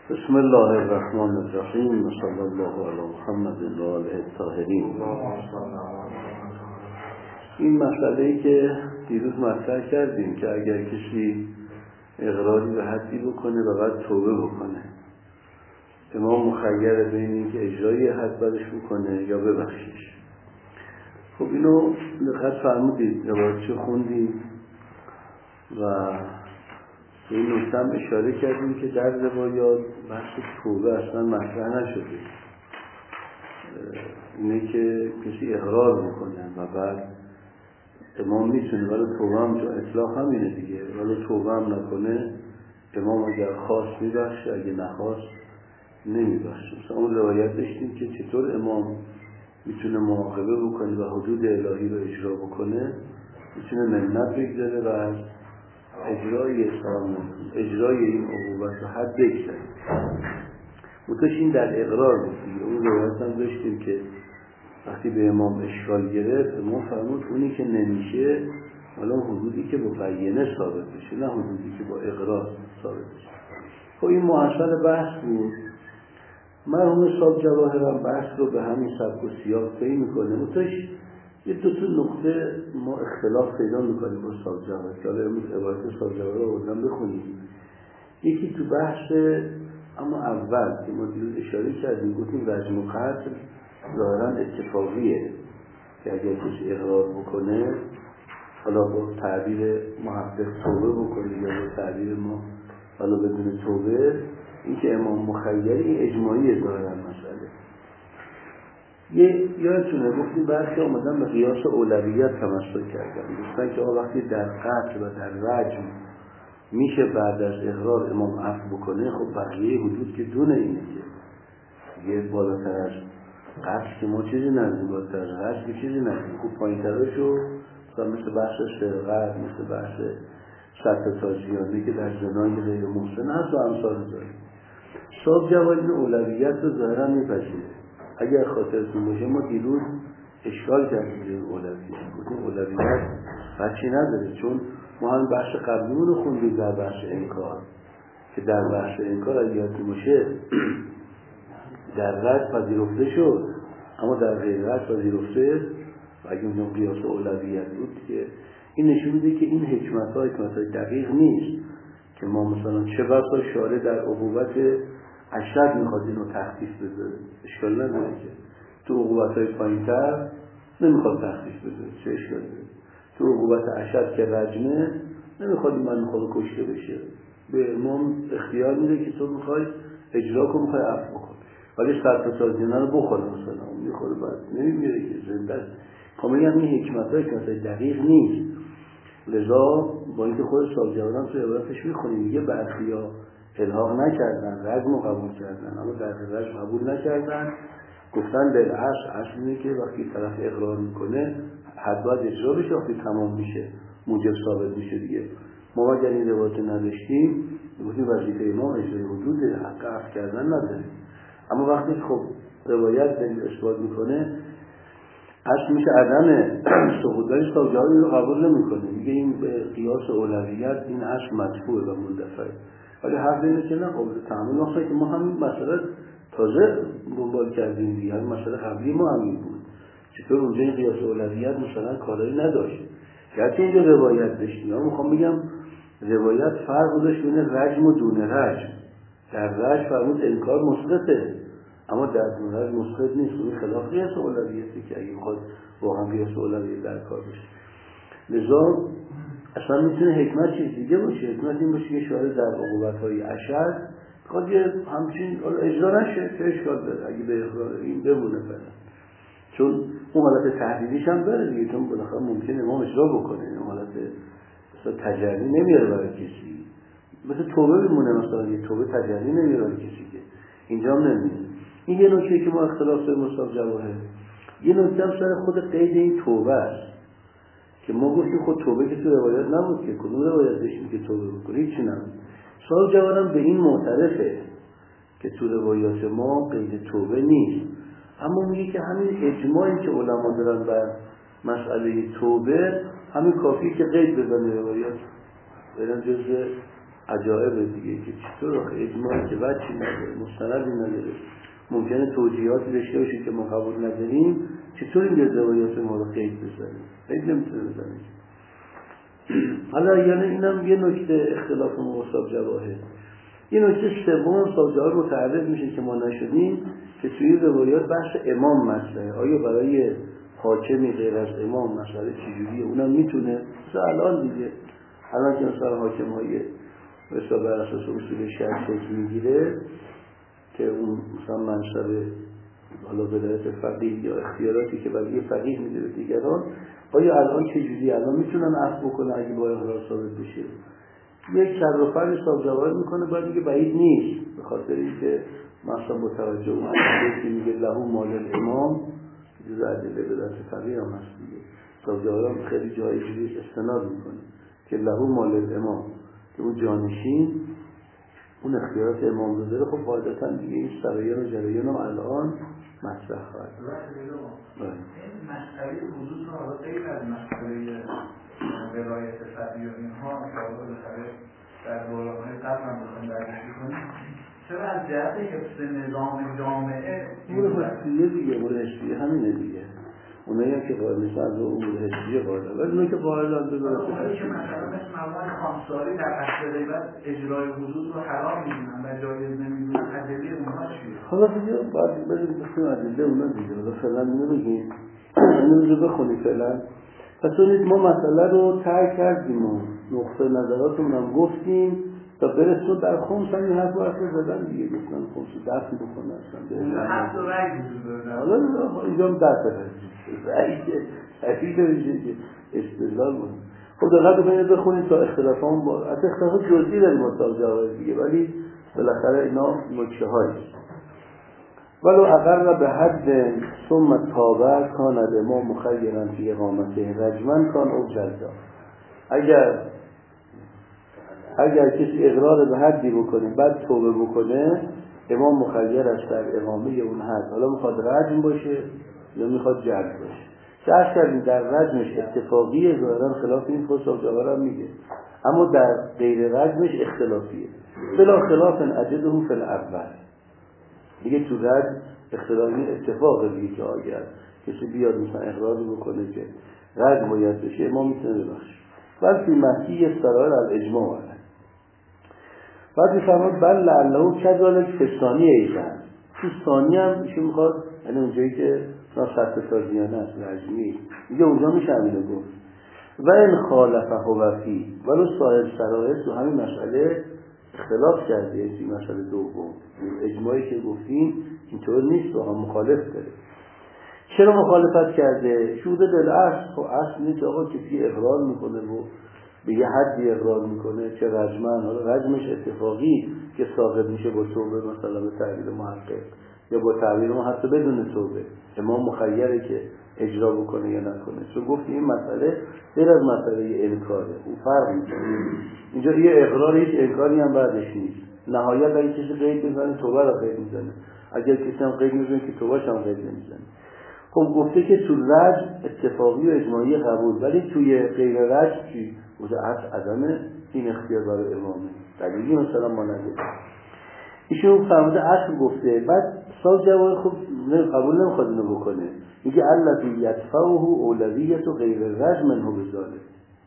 بسم الله الرحمن الرحیم و صلی الله علی محمد و آله الطاهرین. این مسئله‌ای که دیروز مطرح کردیم که اگر کسی اقراری به حدی بکنه و بعد توبه بکنه، امام مخیر بین این که اجرای حد برش بکنه یا ببخشیش. خب اینو دقت فرمودید روایت خوندیم و به این نکته هم اشاره کردیم که در روایات بحث توبه اصلا مطرح نشده. اینه که کسی اقرار میکنه و بعد امام میتونه، ولی توبه هم جو اطلاق همینه دیگه، ولی توبه هم نکنه امام اگر خواست میبخشه، اگه نخواست نمیبخشه. مثلا اون روایت داشتیم که چطور امام میتونه معاقبه بکنه و حدود الهی رو اجرا بکنه، میتونه منت بگذاره و از اجرای این عقوبت رو حد بگذاره. متوش این در اقرار بود دیگه. اون روایت هم داشتیم که وقتی به امام اشکال گرفت، امام فرمود اونی که نمیشه حالا حدودی که با بیانه ثابت بشه، نه حدودی که با اقرار ثابت بشه. خب این محصل بحث بود. مرحوم صاحب جواهرم بحث رو به همین سبک و سیاق طی میکنه. متوش یه دو نقطه ما اختلاف پیدا میکنیم با صاحب جواهر که حالا امروز عبارت صاحب جواهر رو بودن بخونیم. یکی تو بحث اما اول که ما دیروز اشاره کردیم، گفتیم رجم و قتل ظاهرا اتفاقیه که اگر کسی اقرار بکنه، حالا با تعبیر محقق توبه بکنه یا با تعبیر ما حالا بدون توبه، این که امام مخیری اجماعی ظاهرا مسئله. یادتونه گفتیم برخی آمدن به قیاس اولویت تمسک کردن، گفتن که وقتی در قتل و در رجم میشه بعد از اقرار امام عفو بکنه، خب بقیه حدود که دونه اینه که یه بالاتر از قتل که ما چیزی نداریم، بالاتر از رجم که چیزی نداریم. خب پایین تراشو مثل بحث سرقت، مثل بحث سطح تازیانه که در زنای غیر محسن هست و امثال داریم. صاحب جواب این اولویت رو ظاهرا میپذیره. اگر خاطرتون باشه ما دیروز اشکال کردیم به اولویت، گفتیم اولویت بچی نداره، چون ما هم بحث قبلیمون رو خوندیم در بحث انکار که در بحث انکار اگر یادتون باشه در رد پذیرفته شد اما در غیر رد پذیرفته و اگه اون قیاس اولویت بود که این نشون میده که این حکمت‌های دقیق نیست که ما مثلا چه بسا شارع در عقوبت اشد میخواد اینو تخفیف بده، اشکال نداره که تو عقوبت‌های پایین‌تر نمیخواد تخفیف بده، چه اشکال داره؟ تو عقوبت اشد که رجمه نمیخواد من میخواد کشته بشه، به امام اختیار میده که تو میخوای اجرا کن، میخوای عفو بکن، ولی سر تازیانه رو بخوره، مثلا اون میخوره بعد نمیمیره که زنده است. کاملا این حکمت‌های دقیق نیست. لذا با اینکه خود صاحب جوادم تو عبارتش میخونیم میگه برخیا الحاق نکردن، رجم رو قبول کردن اما در رجم قبول نکردن، گفتن اصل اینه که وقتی طرف اقرار میکنه حد باید اجرا بشه، وقتی تمام میشه موجب ثابت میشه دیگه. ما اگر این روایت نداشتیم گفتیم وظیفه ما اجرای حدود، حق عفو کردن نداریم. اما وقتی خب روایت دلیل اثبات میکنه، اصل میشه عدم سقوط، ولی صاحب جواب رو قبول نمیکنه، میگه این به قیاس اولویت این اصل مدفوع و مندفعه. ولی حرف اینه که نه، قابل تحمل نخواهی که ما همین مسئله تازه دنبال کردیم دیگه، همین مسئله قبلی ما همین بود. چطور اونجا این قیاس اولویت مثلا کارایی نداشت، گرچه اینجا روایت داشتیم، اما میخوام بگم روایت فرق داشت بین رجم و دون رجم. در رجم فرمود انکار مسقطه، اما در دون رجم مسقط نیست. این خلاف قیاس اولویتی که اگه میخواد واقعا قیاس اولویت در کار بشه. لذا اصلا میتونه حکمت چیز دیگه باشه. حکمت این باشه که شاید در عقوبت‌های اشد خود یه همچین اجرا نشه، چه اشکال داره اگه به اقرار این بمونه فعلا، چون اون حالت تهدیدیش هم داره دیگه، چون بالاخره ممکنه امام اجرا بکنه، این حالت مثلا تجلی نمیاره برای کسی، مثل توبه بمونه، مثلا یه توبه تجلی نمیاره برای کسی که اینجا هم نمیاره. این یه نکته که ما اختلاف داریم مصطفی جواهر. یه نکته هم سر خود قید این توبه است که ما گفتیم خود توبه که تو روایت نبود که، کدوم روایت داشتیم که توبه بکنه؟ هیچی نبود. صاحب جوادم به این معترفه که تو روایات ما قید توبه نیست، اما میگه که همین اجماعی که علما دارن بر مسئله توبه همین کافی که قید بزنه روایات برن جزء عجایب دیگه که چطور اجماعی که وجهی نداره، مستندی نداره، ممکنه توجیهاتی داشته باشه که ما قبول نداریم، چطور این روایات ما رو قید بزنیم؟ قید نمیتونه بزنیم. حالا یعنی اینم یه نکته اختلاف ما و صاحب جواهر. یه نکته سوم صاحب جواهر متعرض میشه که ما نشدیم که توی روایات بحث امام مسئله، آیا برای حاکمی غیر از امام مسئله چجوریه؟ اونم میتونه مثلا الان دیگه، الان که مثلا حاکم های مثلا بر اساس اصول شرع شکل میگیره که اون مثلا منصب حالا ولایت فقیه یا اختیاراتی که برای فقیه میده به دیگران، آیا الان چجوری الان میتونن عفو بکنن اگه با اقرار ثابت بشه؟ یک کر و فر صاحب جواهر میکنه باید دیگه بعید نیست، به خاطر اینکه مثلا با توجه اون که میگه له مال الامام جز ادله ولایت فقیه هم هست دیگه، صاحب جواهر خیلی جایی جوری استناد میکنه که له مال الامام که اون جانشین اون اختیارات امام رو داره. خب قاعدتا دیگه این سرایان و جریان هم الان مطرح خواهد. این مسئله حدود رو حالا غیر از مسئله ولایت فقیه و اینها که حالا بالاخره در دوران‌های قبل هم بخواهیم بررسی کنیم، چرا از جهت حفظ نظام جامعه امور حسیه دیگه، امور حسیه همینه دیگه. اونایی هم که قائل نیستن از امور حسیه قائلن، ولی اونایی که قائلن به ولایت فقیه که مثلا مثل مواد خامساری در اصل غیبت اجرای حدود رو حرام می‌دونن و جایز نمی‌دونن، ادله اونها چیه؟ حالا دیگه باید بریم بخونیم ادله اونا دیگه. حالا فعلا نمیگیم، اینو رو بخونیم فعلا. پس اونید ما مسئله رو ترک کردیم و نقطه نظراتمون هم گفتیم تا برسون در خمس هم این حرف زدن دیگه، گفتن خمس درسی بخونه اصلا اونجا حق و رأی وجود داره. حالا اینجا هم درس رأی که تحقیق نمیشه که استدلال بود. خب دقیقه بکنید بخونید تا اختلافان با حتی اختلاف جزئی داریم مطابق جواهر دیگه، ولی بالاخره اینا نکته هاییست. ولو اقر به حد ثم تابع کان الامام مخیرا فی اقامته رجما کان او جلدا. اگر کسی اقرار به حدی بکنه بعد توبه بکنه، امام مخیر است در اقامه اون حد، حالا میخواد رجم باشه یا میخواد جلد باشه. شرح کردیم در رجمش اتفاقیه، ظاهرا خلاف این خود جواهر هم میگه، اما در غیر رجمش اختلافیه. بلا خلاف اجده فی الاول، دیگه تو رجم اختلافی اتفاقه دیگه که آگر کسی بیاد مثلا اقرار بکنه که رجم باید بشه، امام میتونه ببخشه. بل فی محکی سرائر الاجماع علیه. بعد میفرماد بل لعله کذالک فی ثانی ایضا، تو ثانی هم میشه میخواد، یعنی اونجایی که صد سازیانه است رجمی دیگه اونجا میشه همینو گفت. و این خالفه و فی ولو سایر سرائر تو همین مسئله اختلاف کرده، این مسئله دوم اجماعی که گفتیم اینطور نیست و هم مخالف داره. چرا مخالفت کرده؟ شهود بالاصل، خب اصل نیست آقا کسی اقرار میکنه و به یه حدی اقرار میکنه چه رجمن، حالا رجمش اتفاقی که ساقط میشه با توبه مثلا به تعبیر محقق یا با تعبیر ما حتی بدون توبه، امام مخیره که اجرا بکنه یا نکنه. چون گفت این مسئله غیر از مسئله انکاره، اون فرق میکنه. اینجا یه اقرار هیچ انکاری هم بعدش نیست. نهایت اگه کسی قید بزنه توبه را قید میزنه، اگر کسی هم قید میزنه که توبهش هم قید نمیزنه. خب گفته که تو رجم اتفاقی و اجماعی قبول، ولی توی غیر رجم چی؟ مجعد عدم این اختیار برای امامه، دلیلی مثلا ما نداریم. ایشون فرموده اصل گفته. بعد صاحب جواهر خب قبول نمیخواد اینو بکنه، میگه الذی یدفعه اولویت و غیر رجم منه بذاله.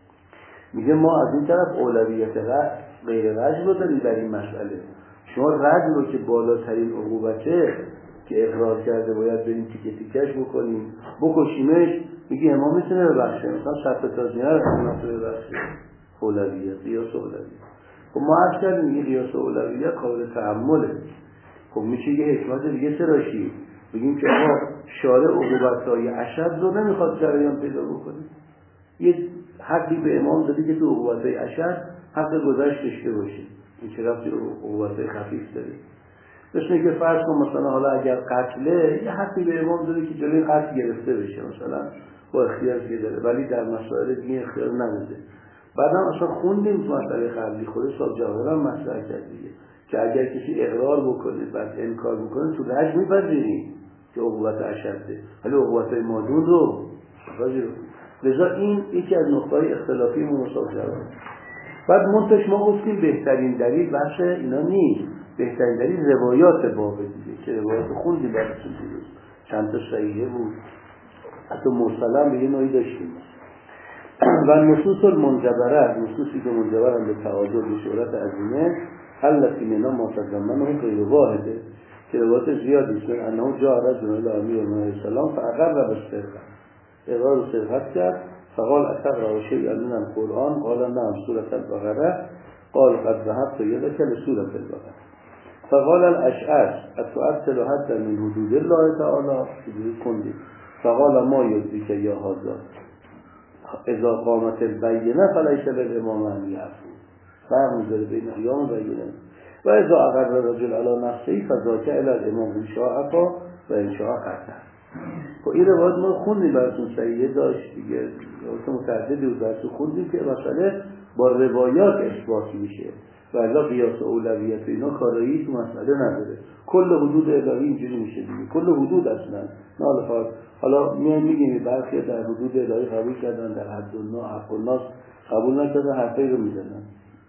میگه ما از این طرف اولویت غیر رجم رو داریم در این مسئله. شما رجم رو که بالاترین عقوبته که اقرار کرده باید بریم تیکه تیکش بکنیم بکشیمش، میگه امام میتونه ببخشه، مثلا شرط تازیانه رو میتونه ببخشه. اولویت، قیاس اولویت. خب ما عرض کردیم میگه قیاس اولویت قابل تحمله. خب میشه یه حکمت دیگه سراشی بگیم که آقا شارع عقوبت‌های اشد رو نمیخواد جریان پیدا بکنه، یه حقی به امام داده که تو عقوبت‌های اشد حق گذشت داشته باشه، این چه رفتی عقوبت‌های خفیف داره. مثل که فرض کن مثلا حالا اگر قتله یه حقی به امام داده که جلوی قتل گرفته بشه مثلا با اختیار که داره، ولی در مسائل دیگه اختیار نداده. بعدم اصلا خوندیم تو مسئله قبلی خود صاحب جواهر هم مطرح کرد دیگه که اگر کسی اقرار بکنه بعد انکار بکنه تو رجم میپذیریم که عقوبت اشده، ولی عقوبت‌های مادون رو راجع. لذا این یکی از نقطه‌های اختلافی ما صاحب جواهر. بعد منتش ما گفتیم بهترین دلیل بحث اینا نیست، بهترین دلیل روایات بابه دیگه که روایات خوندیم براتون دیروز چند تا صحیحه بود، حتی مرسلم به یه نوعی داشتیم. و نصوص المنجبره، نصوصی که منجبرن به تعادل به شهرت عظیمه، التي منها ما تضمنه غیر واحده، که روایات زیادی است. انه جاء رجل الى امیر المؤمنین السلام فاقر بالسرقه، اقرار سرقت کرد، فقال اتقرأ شيئا من القرآن؟ قال نعم سورة البقرة. قال قد ذهبت يدك لسورة البقرة. فقال الأشعث أتؤثر حتى من حدود الله تعالى؟ فقال ما يدرك يا هذا اذا قامت البینه فلیس للامام ان یعفو. فرق میذاره بین قیام بینه و اذا اقر رجل علی نفسه فذاک الی الامام ان شاء عفا و ان شاء قطع. خب این روایت ما خوندیم براتون صحیحه داشت دیگه، روایت متعددی بود براتون خوندیم که مسئله با روایات اثبات میشه و الا قیاس اولویت و اینا کارایی تو مسئله نداره. کل حدود الهی اینجوری میشه دیگه، کل حدود اصلا نه. حالا میگیم برخی در حدود الهی قبول کردن، در حد الناس قبول نکردن، حرفی رو میزنن.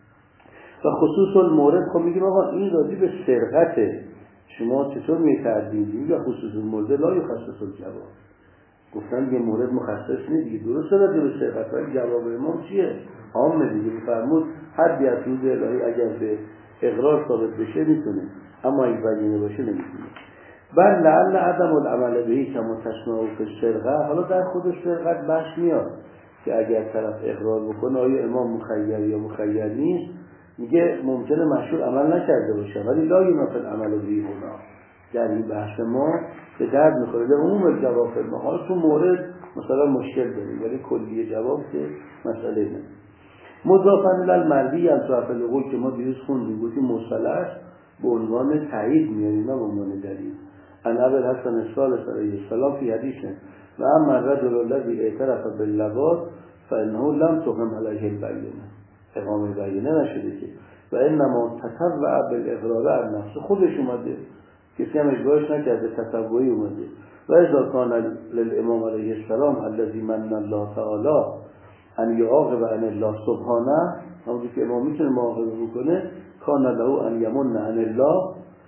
و خصوص المورد خب میگیم آقا این راجع به سرقته، شما چطور میتردید؟ یا خصوص المورد لا یخصص الجواب، گفتن یه مورد مخصص نیست دیگه، درسته راجع به سرقت، ولی جواب امام چیه؟ عامه دیگه. میفرمود حدی از حدود الهی اگر به اقرار ثابت بشه میتونه، اما اگه بینه باشه نمیتونه. بل لعل عدم العمل بهی کما تسمعوا فی السرقه. حالا در خود سرقت بحث میاد که اگر طرف اقرار بکنه آیا امام مخیر یا مخیر نیست، میگه ممکنه مشهور عمل نکرده باشه ولی لا ینافی العمل بهی هنا. در این بحث ما به درد میخوره. در عموم جواب ما حالا تو مورد مثلا مشکل داریم ولی کلیه جواب که مسئله نه. مضافاً الی المروی از ضعف العقول که ما دیروز خوندیم گفتیم مرسل است به عنوان تایید میاریم نه به عنوان دلیل. عن ابي الحسن الصالح علیه السلام فی حدیث و اما الرجل الذی اعترف باللواط فانه لم تقم علیه البینه، اقامه بینه نشده که و انما تتبع بالاقرار عن نفس، خودش اومده، کسی هم اجبارش نکرده، تتبعی اومده. و اذا کان للامام علیه السلام الذی من الله تعالی ان یعاقب عن الله سبحانه، همونجور که امام میتونه معاقبه بکنه، کان له ان یمن عن الله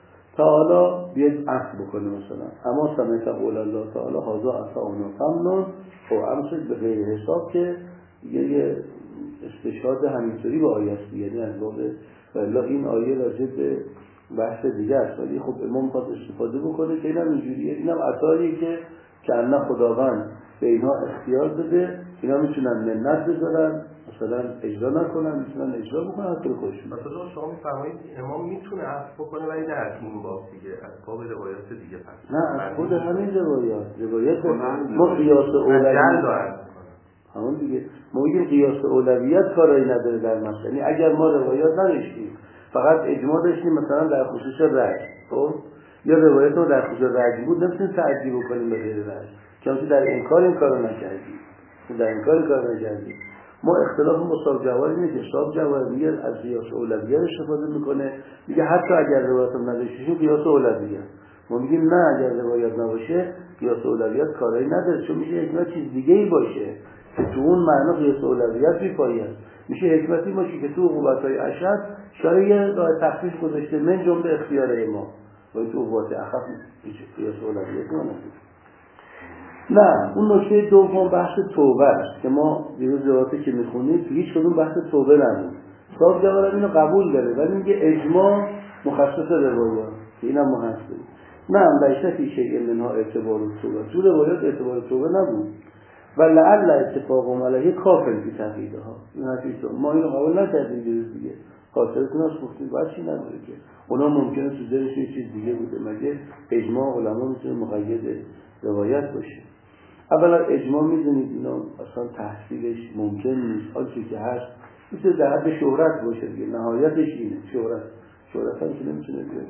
تعالی بیاد عفو بکنه مثلا. اما سمعت قول الله تعالی هذا عفاؤنا فمنن و امسک به غیر حساب، که یه استشهاد همینطوری به آیه است، یعنی از باب والله این آیه راجع به بحث دیگه است، ولی خب امام خواهد استفاده بکنه که اینم اینجوریه، اینم عطاییه که انه خداوند به اینها اختیار داده، اینا میتونن منت بذارن مثلا اجرا نکنن، میتونن اجرا بکنن حتی خودشون. مثلا شما میفرمایید امام میتونه عفو بکنه ولی در این باب دیگه از باب روایات دیگه پس نه از خود همین روایات ما قیاس اولویت همون دیگه، ما میگیم قیاس اولویت کاری نداره در مسئله. یعنی اگر ما روایات نداشتیم فقط اجماع داشتیم مثلا در خصوص رجم، خب یا روایت رو در خصوص رجم بود نمیتونیم تعدیل بکنیم به غیر رجم، چون در انکار این کارو نکردیم، در انکار این کارو نکردیم. ما اختلاف با صاحب جواهر اینه که صاحب جواهر میگه از قیاس اولویت استفاده میکنه، میگه حتی اگر روایت هم نداشتیم قیاس اولویت. ما میگیم نه، اگر روایت نباشه قیاس اولویت کاری نداره، چون میشه حکمت چیز دیگه ای باشه که تو اون معنا قیاس اولویت میپاید. میشه حکمتی باشه که تو عقوبت‌های اشد شریعه راه تخفیف گذاشته من جمله اختیار امام، و تو عقوبت اخف قیاس اولویت نداره. نه، اون نکته دوم بحث توبه است که ما دیروز روایتی که میخونیم تو هیچ کدوم بحث توبه نبود. صاحب جواب اینو قبول داره ولی میگه اجماع مخصص روایات که اینم ما هست داریم. نه لیس فی شیء منها اعتبار توبه، تو روایات اعتبار توبه نبود و لعل اتفاق علیه کافر فی تقییدها. این حدیث ما اینو قبول نکردیم دیروز دیگه، خاطرتون هست گفتیم باید چی نداره که اونا ممکنه تو ذهنش یه چیز دیگه بوده، مگه اجماع علما میتونه مقید روایت باشه؟ اولا اجماع میدونید اینا اصلا تحصیلش ممکن نیست، آنچه که هست میتونه در حد شهرت باشه دیگه، نهایتش اینه شهرت هم که نمیتونه بیاد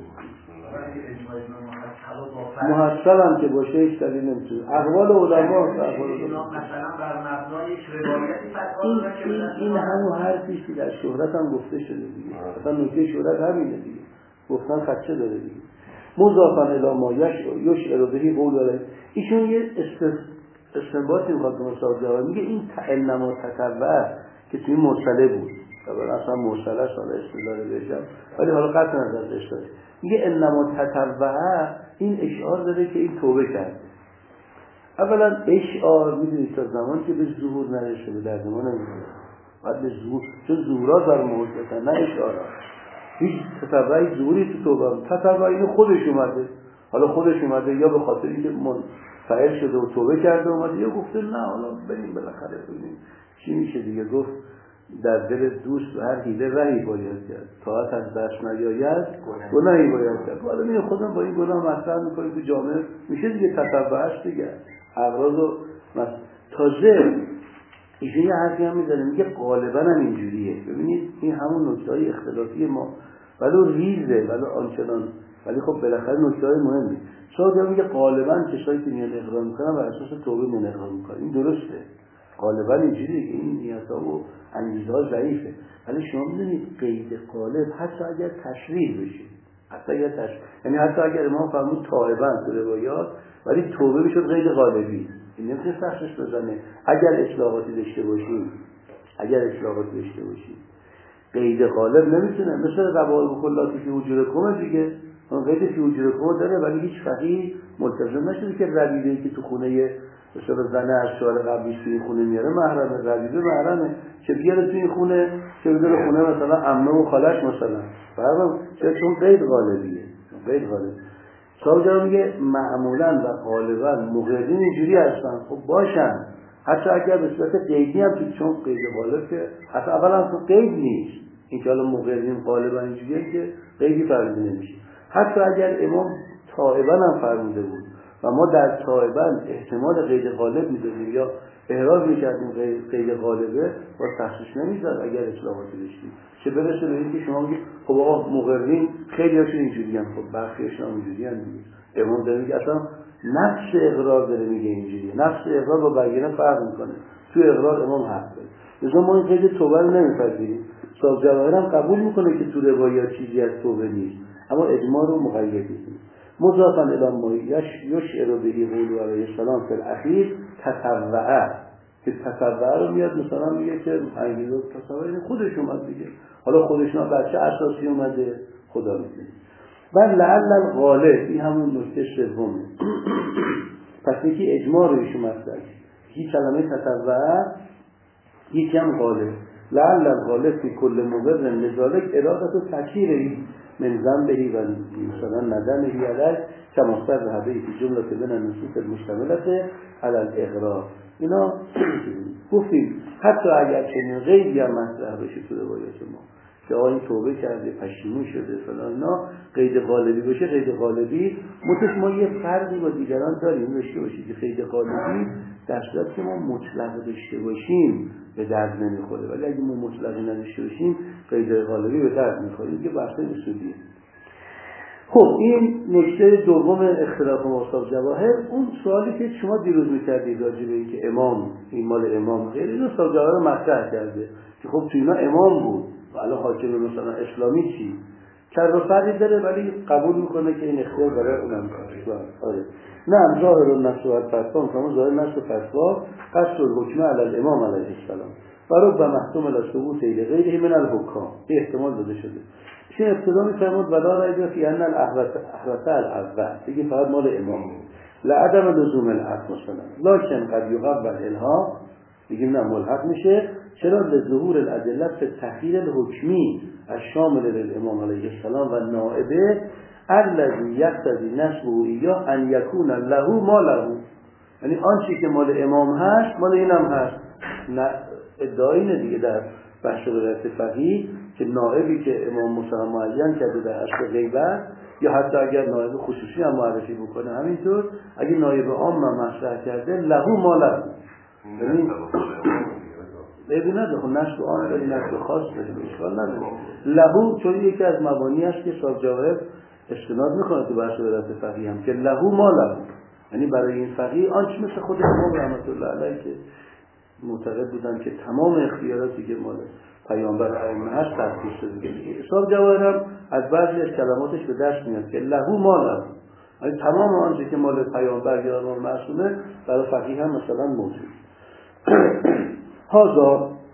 محصل هم که باشه هیچ دلیل نمیتونه. اقوال علما مثلا بر مبنای روایتی این همون حرفیه که در شهرت هم گفته شده دیگه، اصلا نکته شهرت همینه دیگه، گفتن خدشه داره دیگه. مضافاً الی ما یشعر به قول داره. ایشون یه استنباطی میخواد که مصاحب جواب میگه این انما تتبع که توی مرسله بود، اصلا مرسله است، حالا اصطلاح رو بگم، ولی حالا قطع نظر داشته باشه. میگه انما تطوعه، این اشعار داره که این توبه کرده. اولا اشعار میدونید تا زمان که به ظهور نرسه به درد ما نمیخوره، باید به ظهور، چون ظهورات بر موجودتن نه اشعارات. هیچ تطوعی ظهوری تو توبه، تطوعی اینو خودش اومده، حالا خودش اومده یا به خاطر اینکه منفعل شده و توبه کرده اومده، یا گفته نه حالا بریم بالاخره ببینیم چی میشه دیگه. گفت در دل دوست و هر حیله رهی باید کرد، طاعت از دست نیاید گناهی باید کرد. حالا میگه خودم با این گناه مطرح میکنیم تو جامعه، میشه دیگه تطوعش دیگه اغراض و تازه ایشون یه حرفی هم میزنه، میگه غالبا هم اینجوریه. ببینید این همون نکته‌های اختلافی ما ولو ریزه ولو آنچنان، ولی خب بالاخره نکته‌های مهمه. شاید میگه غالبا کسایی که میان اقرار میکنن بر اساس توبه میان اقرار میکنن، این درسته، غالبا اینجوریه که این نیت‌ها و انگیزه‌ها ضعیفه. ولی شما میدونید قید غالب حتی اگر تشریح بشه، حتی اگر یعنی حتی اگر امام فرمود تائبا تو روایات، ولی توبه میشد قید غالبی، این نمیشه سختش بزنه. اگر اصلاحاتی داشته باشیم قید غالب نمیتونه، مثل روایات کلاتی که وجود کنه دیگه، اون قید که وجود کنه داره، ولی هیچ فقیه ملتزم نشده که ربیبه‌ای که تو خونه مثلا زنه از شوهر قبلیش توی خونه میاره محرمه، ربیبه محرمه، چه بیاره توی خونه، چه بیاره خونه مثلا عمه و خالش مثلا، فهمم چون قید غالبیه، قید غالب. صاحب میگه معمولا و غالبا مقررین اینجوری هستن، خب باشن، حتی اگر به صورت قیدی هم تو، چون قید غالب که حتی اولا تو قید نیست، این که حالا مقررین غالبا اینجوریه که قیدی فرض نمیشه. حتی اگر امام تائبا هم فرموده بود و ما در تائبا احتمال قید غالب میدادیم یا احراز میکردیم قید غالبه، با تخصیص نمیزد اگر اصلاحاتی داشتیم. چه برسه به اینکه شما میگید خب آقا مقررین خیلی هاشون اینجوری هم، خب برخیشون اینجوری هم دیگه. امام داره میگه اصلا نفس اقرار داره میگه اینجوریه، نفس اقرار با بیانه فرق میکنه. تو اقرار امام حق داره، لذا ما این قید توبه رو نمیپذیریم. صاحب جواهر هم قبول میکنه که تو روایات چیزی از توبه نیست، اما اجماع رو مقید میکنه. مضافاً الی ما یشعر به قول علیه السلام فی الاخیر تطوعه، که تطوعه رو میاد مثلا میگه که انگیزه تطوعه خودش اومد دیگه، حالا خودشون بر چه اساسی اومده خدا میدونه. و لعل الغالب، این همون نکته سومه. پس یکی اجماع رو ایشون مطرح، یکی کلمه تطوعه، یکی هم غالب. لعل الغالب فی کل مبرر لذالک ارادت و تکیری من ذنبهی و مثلا ندمهی علیه کما صرح به فی جمله من النصوص المشتملة علی الاقرار. اینا گفتیم حتی اگر چنین غیبی هم مطرح بشه تو روایات ما که آقا این توبه کرده پشیمون شده فلان، اینا قید غالبی باشه، قید غالبی متش ما یه فرقی با دیگران داریم داشته باشیم که قید غالبی در صورت که ما مطلق داشته باشیم به درد نمیخوره، ولی اگه ما مطلقی نداشته باشیم قید غالبی به درد میخوره. این که بحث اصولیه. خب این نکته دوم اختلاف مصطفی جواهر. اون سوالی که شما دیروز می‌کردید راجع به اینکه امام این مال امام غیر، اینو مصطفی جواهر مطرح کرده که خب تو اینا امام بود و الان حاکم مثلا اسلامی چی کار فرقی داره، ولی قبول میکنه که این اختیار برای اونم داره. آره نه ظاهر النص و الفتوا، مثلا ظاهر النص و فتوا قصد الحکم علی الامام علیه السلام و رب محکوم علی ثبوت غیره من الحکام، این احتمال داده شده. چه ابتدا میفرمود ولا ریب فی ان الاحرث الاول، دیگه فقط مال امام لعدم لزوم العقد مثلا، لکن قد یقبل الها، میگیم نه ملحق میشه، چرا لظهور الادله فی التحقیر الحکمی الشامل للامام علیه السلام و نائبه الذی یقتضی نسبه ایاه ان یکون له ما له، یعنی آنچه که مال امام هست مال اینم هست. ادعای اینه دیگه در بحث ولایت فقیه که نائبی که امام مثلا معین کرده در اصل غیبت، یا حتی اگر نائب خصوصی هم معرفی بکنه همینطور، اگه نائب عام هم مطرح کرده له ما له، یعنی ببین نداره خب نسب عام داری نسب خاص داری اشکال نداره. له چون یکی از مبانی است که صاحب جواهر استناد میکنه تو بحث ولایت فقیه هم که له ما له، یعنی برای این فقیه آنچه مثل خود امام رحمت الله علیه که معتقد بودن که تمام اختیاراتی که مال پیامبر ائمه هست تفسیر شده. صاحب جواهر هم از بعضی از کلماتش به دست میاد که له ما له، یعنی تمام آنچه که مال پیامبر یا مال معصومه برای فقیه هم مثلا موجود. هذا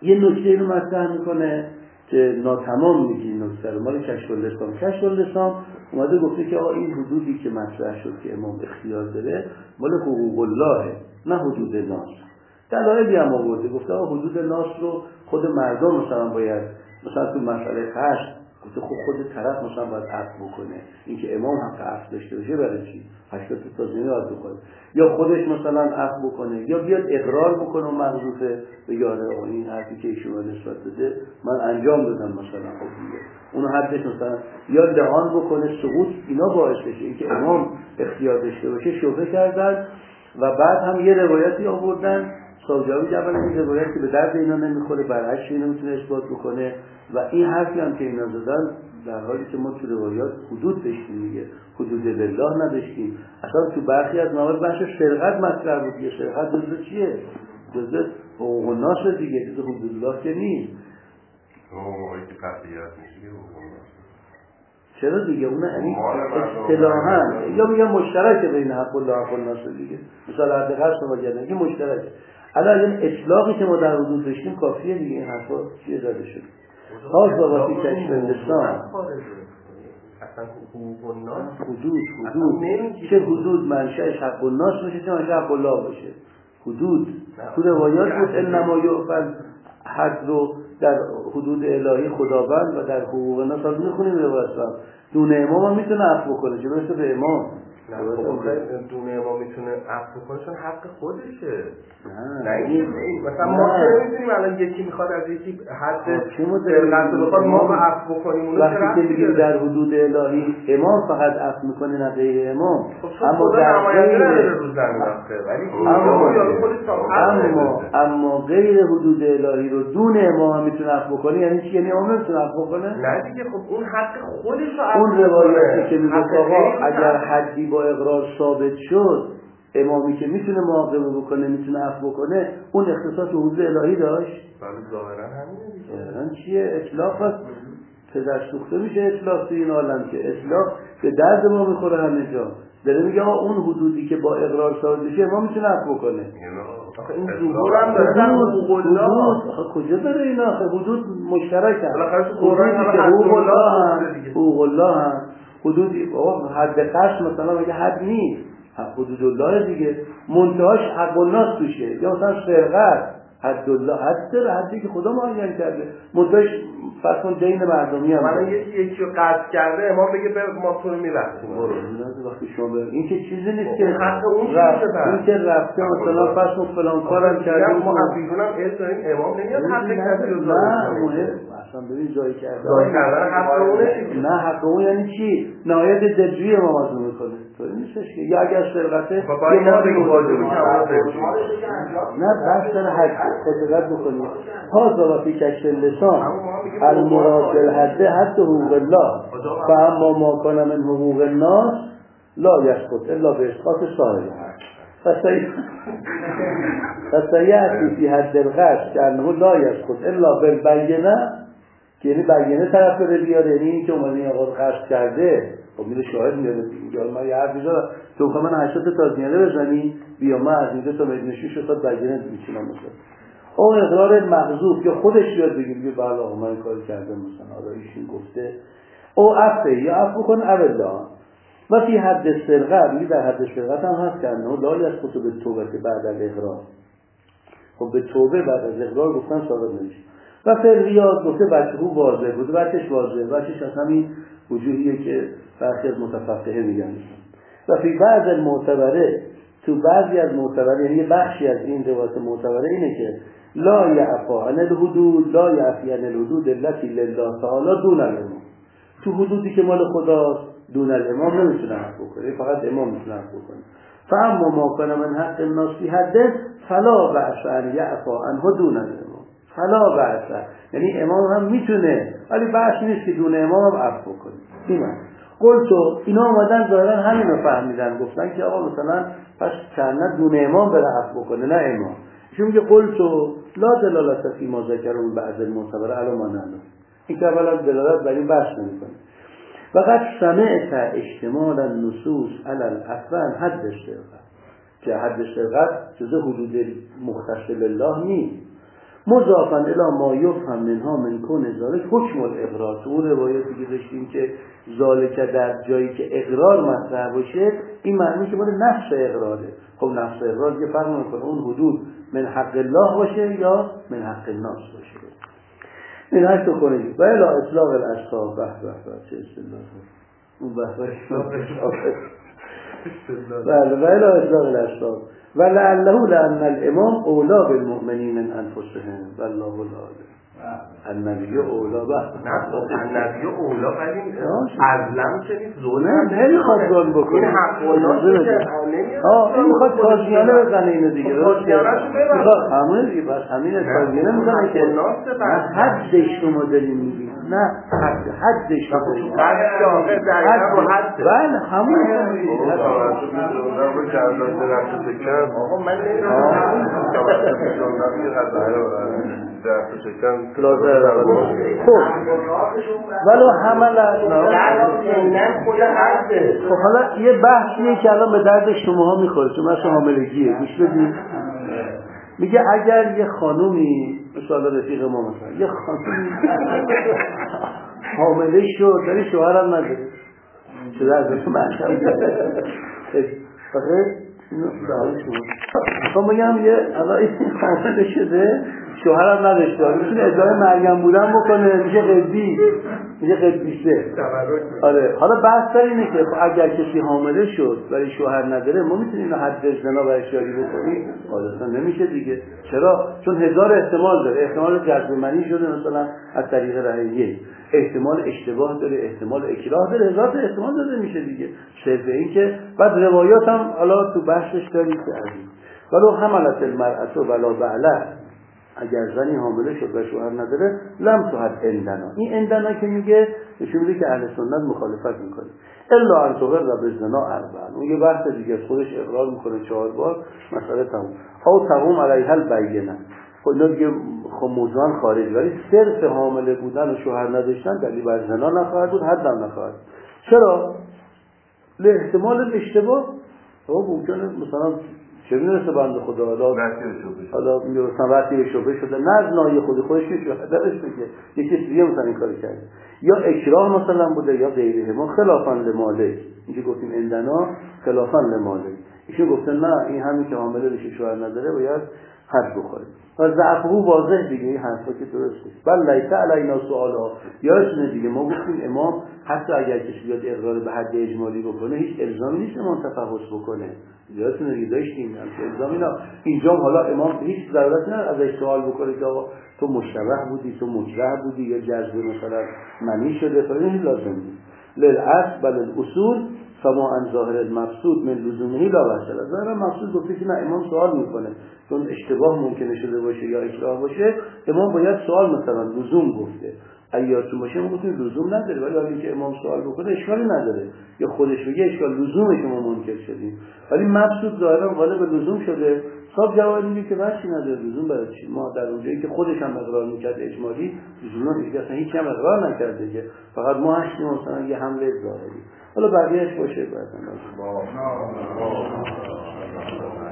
یه نکته اینو مطرح میکنه که ناتمام میگه این نکته رو، مال کشف اللسان. کشف اللسان اومده گفته که آقا این حدودی که مطرح شد که امام اختیار داره مال حقوق الله، نه حدود ناس. دلایلی هم آورده، گفته آقا حدود ناس رو خود مردم مثلا باید، مثلا تو مسئله خشم گفته خود طرف مثلا باید عفو بکنه، اینکه امام حق عفو داشته باشه برای چی 80 تا زمین باید بکنه، یا خودش مثلا عفو بکنه، یا بیاد اقرار بکنه و مغزوفه بگه آره این حرفی که ایشون نسبت داده من انجام دادم مثلا، خب دیگه اون حدش مثلا، یا دهان بکنه سقوط. اینا باعث بشه اینکه امام اختیار داشته باشه. شبهه کردن و بعد هم یه روایتی آوردن ساوجاوی جبل، این روایت که به درد اینا نمیخوره، برعکس اینو میتونه اثبات بکنه. و این حرفی هم که اینا زدن در حالی که ما تو روایات حدود داشتیم دیگه، حدود لله نداشتیم. اصلا تو برخی از موارد بحث سرقت مطرح بود دیگه. سرقت جزء چیه؟ جزء حقوق الناس دیگه، جزء حدود الله که نیست. موقعی که قطعیت میشه چرا دیگه؟ اون یعنی اصطلاحاً یا میگن مشترک بین حق الله و حق الناس دیگه، مثلا حد قصد و جنگی مشترک. الان این اطلاقی که ما در حدود داشتیم کافیه دیگه. این حرفا چیه زده شد؟ خاص با وقتی کشف لسان اصلا حقوق الناس حدود چه حدود منشأش حق الناس باشه چه منشأ حق الله باشه. حدود تو روایات بود انما یعفل حد رو در حدود الهی خداوند و در حقوق الناس از میخونیم روایات دون امام هم میتونه عفو کنه، چه برسه به امام. دون امام میتونه عفو کنه چون حق خودشه. نه مثلا ما چرا میتونیم الان یکی میخواد از یکی حد سرقت رو بخواد ما عفو کنیم، اونو وقتی که میگیم در حدود الهی امام فقط عفو میکنه نه غیر امام. اما در غیر اما غیر حدود الهی رو دون امام میتونه عفو کنه. یعنی چی؟ یعنی امام میتونه عفو کنه؟ نه دیگه، خب اون حق خودش رو عفو اون روایتی که میگه آقا اگر حدی با اقرار ثابت شد، امامی که میتونه معاقبه بکنه میتونه عفو بکنه، اون اختصاص حدود الهی داشت. بله ظاهرا همینه دیگه. ظاهرا چیه؟ اطلاق هست. پدر سوخته میشه اطلاق تو این عالم که اطلاق به درد ما میخوره همه جا. داره میگه آقا اون حدودی که با اقرار ثابت بشه امام میتونه عفو کنه. آخه این ظهور هم داره در حقوق الله. آخه کجا داره اینا؟ آخه حدود مشترک هست. بالاخره تو قرآن هم حقوق الله هم حدودی حد قصد مثلا مگه حد نیست، حدود الله دیگه، منتهاش حق الناس توشه. یا مثلا سرقت حد الله، حدی که خدا معین کرده، منتهاش فرض دین مردمی هم. من یکی رو قطع کرده امام بگه ما تو رو میبخشیم برو وقتی شما این که چیزی نیست که حق اون این که رفته مثلا فرض فلان کارم کرده ما حقیقتا هم علم داریم امام نمیاد حق کسی رو نه اصلا ببین جای کرده حق اونه. نه حق اون یعنی چی؟ نهایت دلجویی امام از اون میکنه. تو نیستش که یا اگر سرقته یه ما بگیم واجب نه بحث داره حد خدقت بکنید. هازا و فی کشف لسان المراد بالحد حد حقوق الله فاما ما کان من حقوق الناس لا یسقط الا باسقاط صاحبها فسیأتی فی حد الغش که انه لا یسقط الا بالبینه، که یعنی بینه طرف بره بیاره، یعنی این که اومده این آقا غش کرده خب میره شاهد میاره دیگه. من یه حرف میزنم تو میخوای من 80 تا تازیانه بزنی بیا من از اینجا تا مدینشی تا بینه میچینم مثلا. اون اقرار مغضوب یا خودش بیاد بگه بله آقا من کار کردم مثلا آقا ایشون گفته او عفو یا عفو کن اولا. و فی حد سرقت میگه در حد سرقت هم هست که انه لا یسقط بالتوبه بعد از اقرار. خب به توبه بعد از اقرار گفتن ثابت نمیشه. و فریاد گفته بچه‌هو واضح بود، بچه‌ش واضح، بچه‌ش از همین وجوهیه که برخی از متفقهه میگن. و فی بعض المعتبره، تو بعضی از معتبره، یعنی بخشی از این روایت معتبره اینه که لا یعفا عن الحدود لا یعفی عن الحدود التي لله تعالی دون الامام. تو حدودی که مال خداست دون الامام نمیتونه عفو کنه، فقط امام میتونه عفو کنه. فاما ما کان من حق الناس فی حد فلا بأس ان یعفا عنه دون الامام. فلا بأس، یعنی امام هم میتونه ولی بحث نیست که دون امام هم عفو کنه. اینا قلتو اینا آمدن ظاهرا همین رو فهمیدن، گفتن که آقا مثلا پس چند دون امام بره عفو کنه نه امام. چون میگه قلتو لا دلالت فی ما ذکرون بعض المعتبره علی ما نعلم، این که اولا دلالت بر این بحث نمیکنه. وقد سمعت اشتمال النصوص علی العفو حد السرقت، که حد السرقت جزء حدود مختص لله نیست. مضافا الی ما یفهم منها من کون ذالک حکم الاقرار. تو اون روایتی که داشتیم که ذالک در جایی که اقرار مطرح باشه این معنی که مال نفس اقراره. خب نفس اقرار که فرق نمیکنه اون حدود من حق الله باشه یا من حق الناس باشه. این هست تو کنید و الی اطلاق الاصحاب. به چه اصطلاحی اون بله و الی اطلاق الاصحاب و لعله لأن الامام اولا بالمؤمنین من انفسهم والله العالم. النبی اولا به النبی اولا ولی ازلم که نیست ظلم نمیخواد ظلم بکنه. این حق الله این میخواد تازیانه بزنه اینو دیگه. میخواد همونه دیگه بس همین تازیانه میزنه که حدش رو ما داریم میگیم. نه حدش رو داریم بله همونه آقا من خب ولو حمل خب حالا یه بحثیه که الان به درد شماها میخوره چون مثل حاملگیه. گوش بدید میگه اگر یه خانومی مثلا رفیق ما مثلا یه خانومی حامله شد داری شوهرم نداره چه از محکم فقط خب بگم یه الان حامله شده شوهرم نداشته میتونه ادعای مریم بودن بکنه میشه قدی میشه قدیسه. آره حالا بحث سر اینه که اگر کسی حامله شد ولی شوهر نداره ما میتونیم اینو حد زنا برش جاری بکنیم؟ عادتا نمیشه دیگه. چرا؟ چون هزار احتمال داره. احتمال جذب منی شده مثلا از طریق رحمیه، احتمال اشتباه داره، احتمال اکراه داره، هزار تا احتمال داره میشه دیگه. صرف این که بعد روایات هم حالا تو بحثش داریم که عزیز ولو حملت المرأة ولا بعله اگر زنی حامله شد و شوهر نداره لم تحد اندنا. این اندنا که میگه نشون میده که اهل سنت مخالفت میکنه. الا ان تقر بالزنا اربعا. اون یه بحث دیگه خودش اقرار میکنه 4 بار مسئله تموم. او تقوم علیها البینه. خب اینا دیگه موضوعا خارج ولی صرف حامله بودن و شوهر نداشتن دلیل بر زنا نخواهد بود، حد هم نخواهد. چرا؟ لاحتمال اشتباه. خب ممکنه مثلا چه می‌رسه بنده خدا حالا میگفتن وقتی به شبهه شده نه از ناحیه خودش که شهادتش میگه یکی دیگه مثلا این کارو کرده یا اکراه مثلا بوده یا غیره. ما خلافاً لمالک اینکه گفتیم اندنا خلافاً لمالک ایشون گفتن نه این همین که حامله بشه شوهر نداره باید حد بخوره و ضعفه واضح دیگه. این حرفا که درست نیست. بل لیس علینا سوالها یادتونه دیگه ما گفتیم امام حتی اگر کسی بیاد اقرار به حد اجمالی بکنه هیچ الزامی نیست امام تفحص بکنه. یادتونه دیگه داشتیم که الزامی نه. اینجا حالا امام هیچ ضرورت نداره ازش سوال بکنه که آقا تو مشتبه بودی تو مکره بودی یا جذب مثلا منی شده فلان. این لازم نیست. للعصر بل الاصول فما عن ظاهر المقصود من لزومه لا بأس. ظاهر مقصود گفته که نه امام سوال میکنه چون اشتباه ممکنه شده باشه یا اکراه باشه امام باید سوال مثلا لزوم گفته. ایاتون باشه ما گفتیم لزوم نداره ولی اگه که امام سوال بکنه اشکالی نداره یا خودش بگه اشکال لزومه که ما منکر شدیم ولی مقصود ظاهرا غالب لزوم شده. صاحب جواب میده که واسه نداره لزوم برای چی. ما در اونجایی که خودش هم اقرار میکرد اجمالی لزوما دیگه اصلا هیچ هم اقرار نکرده که فقط ما هستیم مثلا یه حمله ظاهری. حالا بقیه‌اش باشه بعدا